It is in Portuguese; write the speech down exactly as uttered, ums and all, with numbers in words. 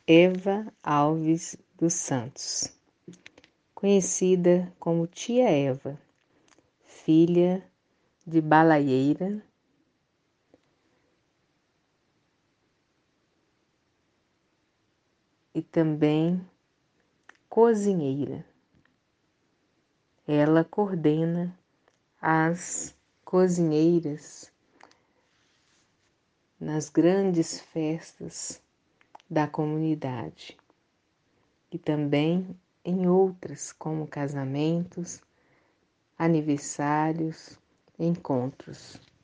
Eva Alves dos Santos, conhecida como Tia Eva, filha de balaieira e também cozinheira. Ela coordena as cozinheiras nas grandes festas da comunidade e também em outras, como casamentos, aniversários, encontros.